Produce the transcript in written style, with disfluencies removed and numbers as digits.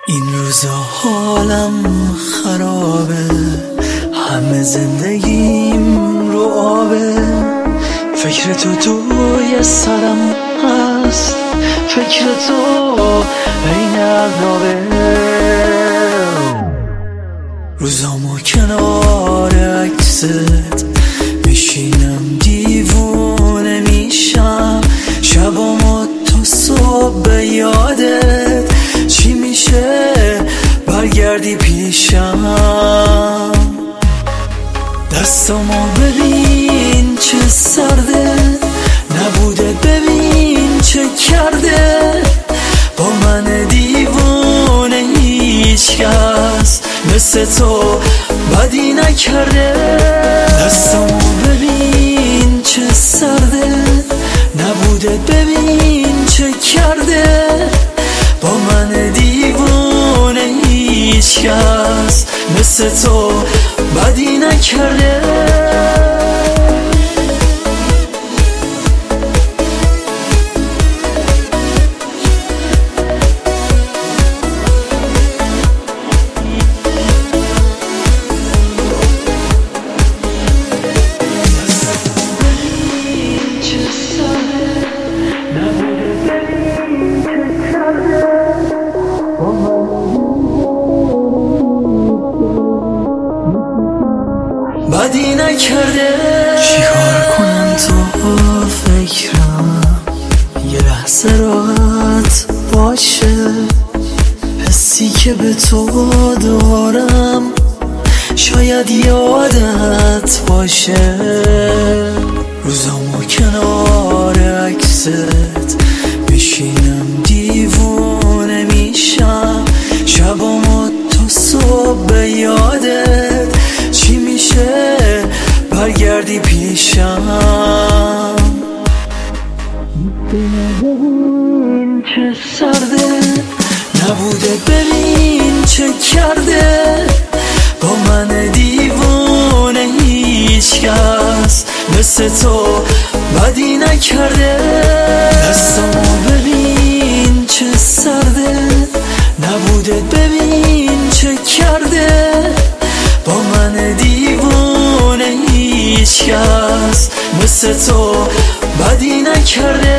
این روزا حالم خرابه، همه زندگیم رو آبه. فکر تو توی سرم هست، فکر تو این عذابه. روزامو کنار عکست میشینم دیوونه میشم، شبامو تا صبح به یادت چی میشه برگردی پیشم. دستامو ببین چه سرده، نبوده ببین چه کرده. با من دیوونه هیچ کس مثل تو بدی نکرده. دستامو ببین چه سرده، نبوده ببین چه کرده. با من دیوونه هیچ کس مثل تو بدی نکرده. بدی نکرده. چیکار کنم تو فکرم یه لحظه راحت باشه، حسی که به تو دارم شاید یادت باشه. روزامو کنار عکست میشینم دیوونه میشم، شبامو تا صبح به یادت چی میشه برگردی پیشم. ببین چه سرده، نبوده ببین چه کرده. با من دیوونه هیچ کس مثل تو بدی نکرده. دستامو ببین چه سرده، نبوده ببین چه کرده. با من دیوونه هیچ کس مثل تو بدی نکرده.